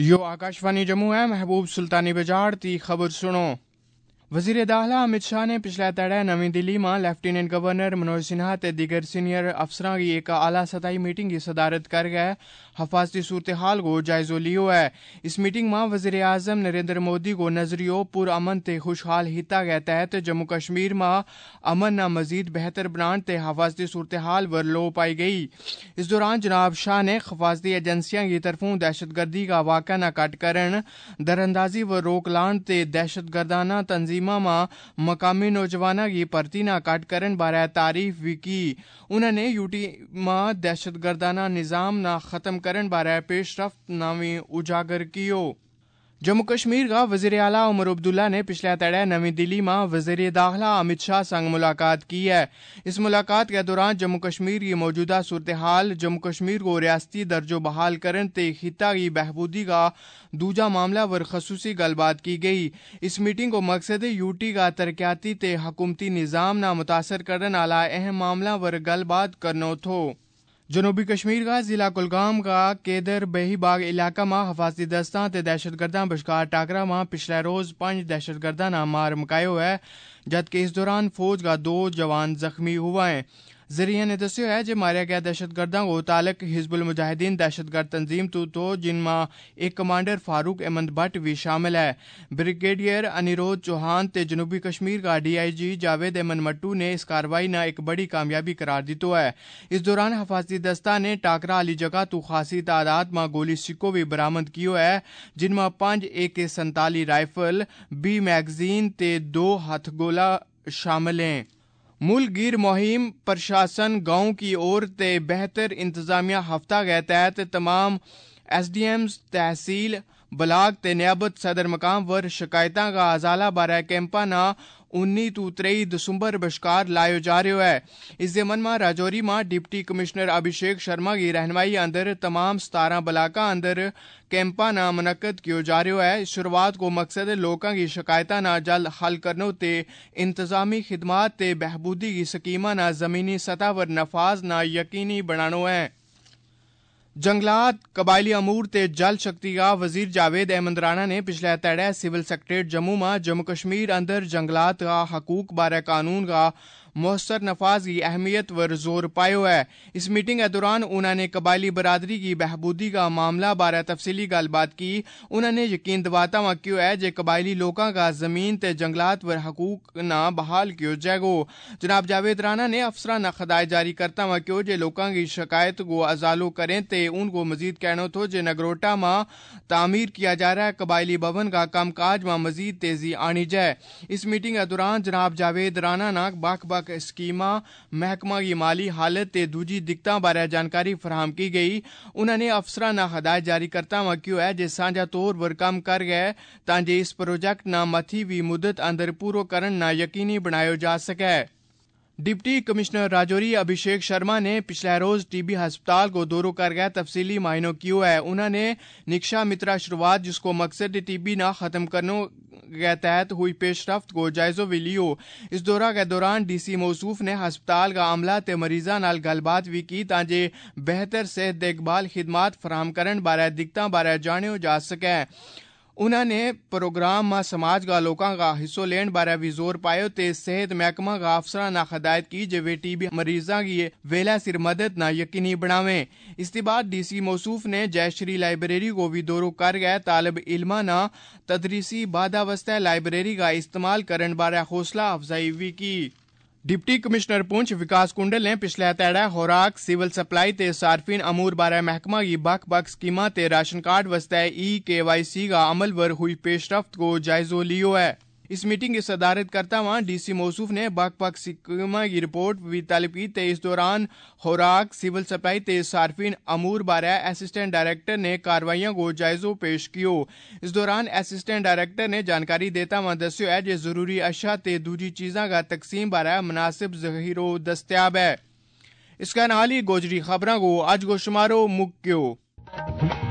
यो आकाशवाणी जम्मू है। महबूब सुल्तानी बजाड़ ती खबर सुनो। वजीर दाखिला अमित शाह ने पिछले तड़े नवी दिल्ली में लेफ्टिनेंट गवर्नर मनोज सिन्हा ते दिगर सीनियर अफसरां की एक आला सतही मीटिंग की सदारत कर गए हफाजती सूरत हाल को जायजो लियो है। इस मीटिंग में वजीर आजम नरेंद्र मोदी को नजरियो पुरअमन ते खुशहाल हिता गए तहत जम्मू कश्मीर में अमन न मजीद बेहतर बनाने ते हफाजती सूरत हाल वर लो पाई गई। इस दौरान जनाब शाह ने हफाजती एजेंसियां की तरफों दहशतगर्दी का वाक़ा न कट करन, दरअंदाजी व रोक लान ते दहशतगर्दाना तंजीमा मकामी नौजवाना की भर्ती न कट करन बारे तारीफ भी की। उन्होंने यूटी में दहशतगर्दाना निजाम न खत्म करन बारे पेशरफ्त न भी उजागर कियो। जम्मू कश्मीर का वजीर आला उमर अब्दुल्ला ने पिछले तड़े नवी दिल्ली में वजीर दाखिला अमित शाह संग मुलाकात की है। इस मुलाकात के दौरान जम्मू कश्मीर की मौजूदा सूरत हाल, जम्मू कश्मीर को रियासती दर्जो बहाल करन ते खिता की बहबूदी का दूजा मामला वर खसूसी गलबात की गई। इस मीटिंग को मकसद यूटी का तरक्याती ते हुकूमती निजाम न मुतासर करने वाला अहम मामला वर गलबात करनो थो। जनूबी कश्मीर का जिला कुलगाम का केदर बेहीबाग इलाका में हफाजती दस्तां ते दहशतगर्दां बश्कार टाकरा में पिछले रोज 5 दहशतगर्दां ने मार मुकायो है, जबकि इस दौरान फौज का 2 जवान जख्मी हुआ है। जरिया ने दस्यो है जो मारे गए दहशतगर्दां को तालक हिजबुल मुजाहिदीन दहशतगर्द तंजीम तो जिनमें एक कमांडर फारूक अहमद भट्ट भी शामिल है। ब्रिगेडियर अनिरोध चौहान ते जनूबी कश्मीर का DIG जावेद अहमद मट्टू ने इस कार्रवाई न एक बड़ी कामयाबी करार दितो है। इस दौरान हफाजती दस्ता ने टाकरा वाली जगह तो खासी तादाद में गोली सिक्को भी बरामद कियो है, जिनमें 5 AK-47 राइफल, 20 मैगजीन ते 2 हथगोला शामिल हैं। मुल्क गिर मुहिम प्रशासन गांव की ओर ते बेहतर इंतजामिया हफ्ता के तहत तमाम SDMs तहसील ब्लाक ते नियाबत सदर मकाम वर शिकायतां का अजाला बारे कैंपा ना 19 तो 23 दिसंबर बश्कार लायो जा रहा है। इस ज़मन में राजौरी में डिप्टी कमिश्नर अभिषेक शर्मा की रहनुमाई अंदर तमाम 17 ब्लाका अंदर कैंपा ना मुनक्कद किया जा रहा है। शुरुआत को मकसद लोगों की शिकायतां ना जल्द हल करनो ते इंतजामी खिदमात ते बहबूदी की स्कीमा ना जमीनी सतह पर नफाज ना यकीनी बनानो है। जंगलात, कबायली अमूर ते जल शक्ति का वजीर जावेद अहमद राणा ने पिछले तड़े सिविल सेक्रेटरीट जम्मू में जम्मू कश्मीर अंदर जंगलात का हकूक बारे कानून का मुहस्सर नफाज की अहमियत वर जोर पायो है। इस मीटिंग के दौरान उन्होंने कबायली बरादरी की बहबूदी का मामला बारे तफसीली गलबात की। उन्होंने यकीन दिवाता हुआ क्यों है जे कबायली लोगों का जमीन ते जंगलात वर हकूक न बहाल कियो जाएगो। जनाब जावेद राणा ने अफसरां न खदायत जारी करता हुआ क्यों जे लोगों की शिकायत को अजालो करें ते उनको मजीद कहना थो जे नगरोटा में तामीर किया जा रहा है कबायली भवन का कामकाज में मजीद तेजी आनी जाए। इस मीटिंग के दौरान जनाब जावेद राणा न बख स्कीमा, महकमा की माली हालत ते दूजी दिक्कतां बारे जानकारी फराहम की गई। उन्होंने अफसरां न हदायत जारी करता हुआ क्यों है जे साझा तौर पर काम कर गए तांजे इस प्रोजेक्ट न मथी भी मुद्दत अंदर पूरो करन न यकीनी बनायो जा सके। डिप्टी कमिश्नर राजौरी अभिषेक शर्मा ने पिछले रोज TB अस्पताल को दौरो कर गए तफसीली मायनों कियो है। उन्होंने निक्षा मित्रा शुरुआत जिसको मकसद TB ना खत्म करने के तहत हुई पेशरफ्त को जायजो भी लियो। इस दौरा के दौरान DC मौसूफ ने अस्पताल का अमला ते मरीजा नाल गलबात भी की तांजे बेहतर सेहत देखभाल खिदमात फराहम करन बारे दिक्कतां बारे जानियो जा सके। उन्होंने प्रोग्राम में समाज का लोगों का हिस्सो लेने बारे भी जोर पायो ते सेहत महकमा का अफसरां ने हदायत की जे वे TB मरीजा की वेला सिर मदद न यकीनी बनावें। इसके बाद DC मौसूफ ने जयश्री लाइब्रेरी को भी दौरो कर गए तालब इल्मा न तदरीसी बाधा वस्ते लाइब्रेरी का इस्तेमाल करने बारे हौसला अफजाई भी की। डिप्टी कमिश्नर पुंछ विकास कुंडल ने पिछले तड़े खुराक, सिविल सप्लाई ते सार्फिन अमूर बारे महकमा की बख स्कीमा ते राशन कार्ड वस्ते EKYC का अमल वर हुई पेशरफ्त को जायजो लियो है। इस मीटिंग की सदारत करता हुआ DC मौसूफ ने बख स्कीमा की रिपोर्ट भी तलब की ते इस दौरान खुराक, सिविल सप्लाई ते सार्फिन अमूर बारे असिस्टेंट डायरेक्टर ने कार्रवाइयों को जायजो पेश कियो। इस दौरान असिस्टेंट डायरेक्टर ने जानकारी देता हुआ दस्यो है जे जरूरी अशा ते दूजी चीज़ां का तकसीम बारे मुनासिब ज़खीरो दस्तयाब है। इसके नाल ही गोजरी खबरों को अज को शुमारो मुक्यो।